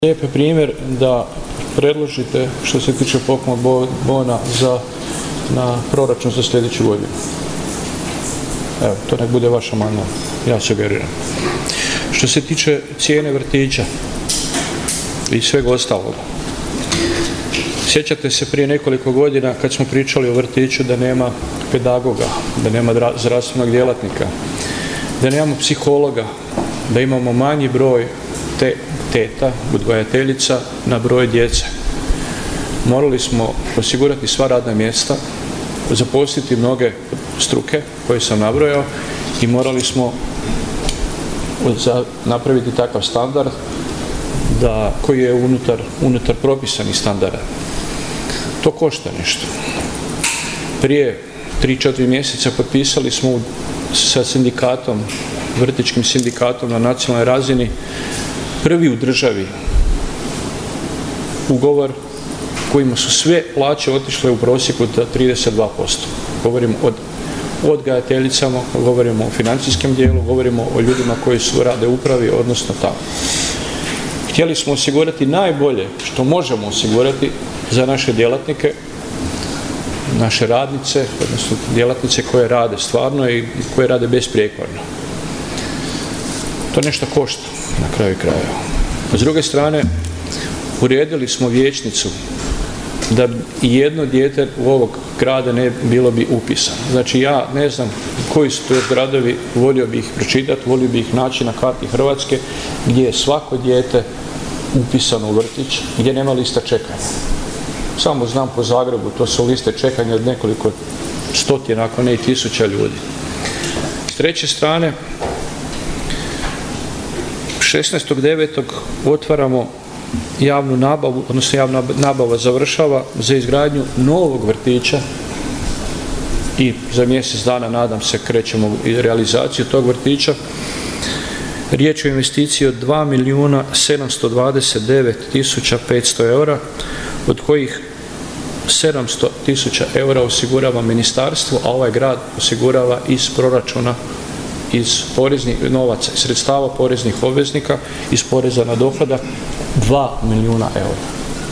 Lijep je primjer da predložite što se tiče poklon bona na proračun za sljedeću godinu. Evo, to nek bude vaš amandman, ja sugeriram. Što se tiče cijene vrtića i svega ostalog, sjećate se prije nekoliko godina kad smo pričali o vrtiću da nema pedagoga, da nema zdravstvenog djelatnika, da nemamo psihologa, da imamo manji broj teta, odgajateljica na broj djece. Morali smo osigurati sva radna mjesta, zaposliti mnoge struke koje sam nabrojao i morali smo napraviti takav standard koji je unutar propisanih standarda. To košta nešto. Prije 3-4 mjeseca potpisali smo sa sindikatom, vrtićkim sindikatom na nacionalnoj razini, prvi u državi ugovor kojima su sve plaće otišle u prosjeku za 32%. Govorimo o odgajateljicama, govorimo o financijskom dijelu, govorimo o ljudima koji rade u upravi, odnosno tamo. Htjeli smo osigurati najbolje što možemo osigurati za naše djelatnike, naše radnice, odnosno djelatnice koje rade stvarno i koje rade besprijekorno. To nešto košta na kraju krajeva. S druge strane, uredili smo vijećnicu da jedno dijete u ovog grada ne bilo bi upisano. Znači ja ne znam koji su to gradovi, volio bi ih pročitati, volio bi ih naći na karti Hrvatske gdje je svako dijete upisano u vrtić, gdje nema lista čekanja. Samo znam po Zagrebu, to su liste čekanja od nekoliko stotina, ako ne i tisuća ljudi. S treće strane, 16.9. otvaramo javnu nabavu, odnosno javna nabava završava za izgradnju novog vrtića i za mjesec dana, nadam se, krećemo i realizaciju tog vrtića. Riječ je o investiciji od 2.729.500 eura, od kojih 700.000 eura osigurava ministarstvo, a ovaj grad osigurava iz proračuna, iz poreznih novaca, iz sredstava poreznih obveznika, iz poreza na dohodak, 2 milijuna eura.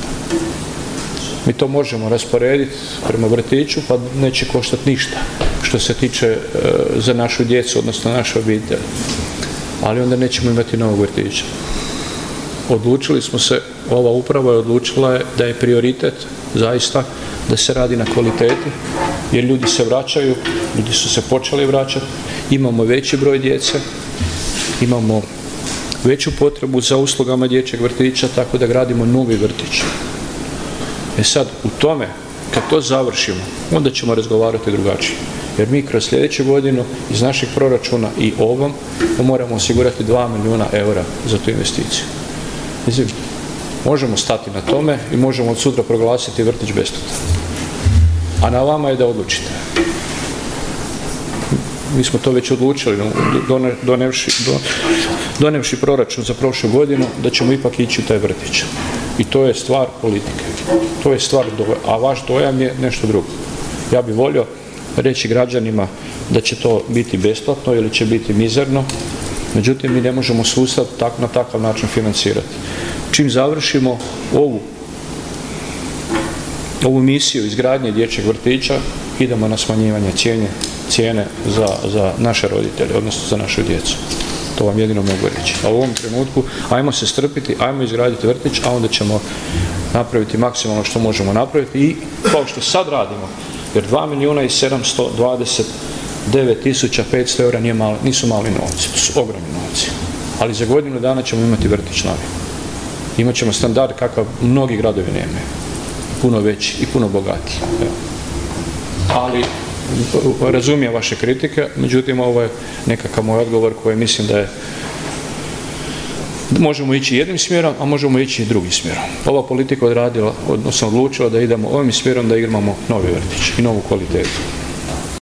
Mi to možemo rasporediti prema vrtiću, pa neće koštati ništa što se tiče za našu djecu, odnosno naše obitelji. Ali onda nećemo imati novog vrtića. Odlučili smo se, ova uprava je odlučila da je prioritet zaista da se radi na kvaliteti, jer ljudi se vraćaju, ljudi su se počeli vraćati, imamo veći broj djece, imamo veću potrebu za uslugama dječjeg vrtića, tako da gradimo novi vrtić. Sad, u tome, kad to završimo, onda ćemo razgovarati drugačije. Jer mi kroz sljedeću godinu iz našeg proračuna i ovom moramo osigurati 2 milijuna eura za tu investiciju. Mislim, možemo stati na tome i možemo od sutra proglasiti vrtić besplatan. A na vama je da odlučite. Mi smo to već odlučili, donevši proračun za prošlu godinu, da ćemo ipak ići u taj vrtić. I to je stvar politike. To je stvar dojama, a vaš dojam je nešto drugo. Ja bih volio reći građanima da će to biti besplatno ili će biti mizerno, međutim mi ne možemo sustav na takav način financirati. Čim završimo ovu misiju izgradnje dječjeg vrtića, idemo na smanjivanje cijene za naše roditelje, odnosno za našu djecu. To vam jedino mogu reći. A u ovom trenutku ajmo se strpiti, ajmo izgraditi vrtić, a onda ćemo napraviti maksimalno što možemo napraviti i kao što sad radimo, jer 2.729.500 eura nisu mali novci, to su ogromni novci. Ali za godinu dana ćemo imati vrtić novi. Imaćemo standard kakav mnogi gradovi nemaju. Puno veći i puno bogatiji. Ali razumijem vaše kritike, međutim ovo je nekakav moj odgovor koji mislim da je možemo ići jednim smjerom, a možemo ići i drugim smjerom. Ova politika odlučila da idemo ovim smjerom da imamo novi vrtić i novu kvalitetu.